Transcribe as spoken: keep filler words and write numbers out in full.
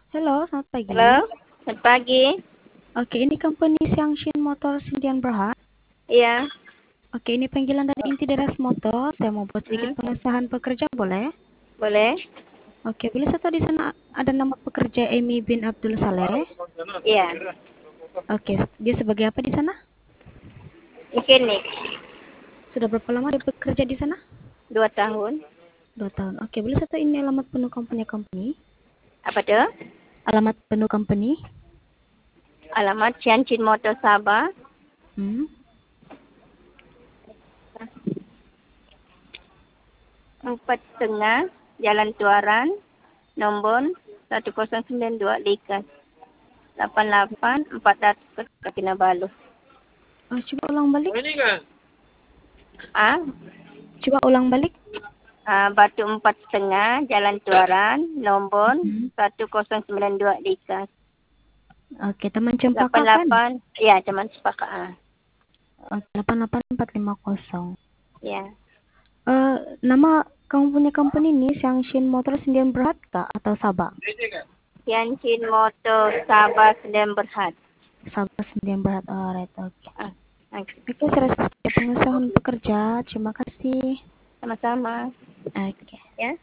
Halo, selamat pagi. Halo, selamat pagi. Oke, ini company Xiangshin Motor Sindian Berhad. Iya. Oke, ini panggilan dari inti Deras Motor. Saya mau buat sedikit Hmm, pengesahan pekerja, boleh? boleh? Oke, boleh saya tahu di sana ada nama pekerja Amy bin Abdul Saleh. Iya. Oke, dia sebagai apa di sana? Mekanik. Sudah berapa lama dia bekerja di sana? Dua tahun. Dua tahun. Oke, boleh saya tahu ini alamat penuh company company? Apa tuh? Alamat penuh company? Alamat Ciancin Motor Sabah. Hmm. Empat Tengah, Jalan Tuaran, nombor satu kosong sembilan dua Likas. Lapan lapan empat ratus Kinabalu. Oh, coba ulang balik. Ah, Coba ulang balik. ah Batu Empat Tengah, Jalan Tuaran, nombor Hmm. satu kosong sembilan dua Likas. Oke, teman Cempaka Lapan kan? lapan, ya cuman sepakat. Ah. Oke, delapan delapan empat lima kosong. Ya. Eh, nama kamu punya company ini Xiangshin Motor Sindian Berhad kah atau Sabah? Ciancin Motor Sabah Sdn Berhad. Sabah Sindian Berhad. Alright, oke. Ah, okay. Oke, saya rasa pengesahan pekerja. Terima kasih. Sama-sama. Oke.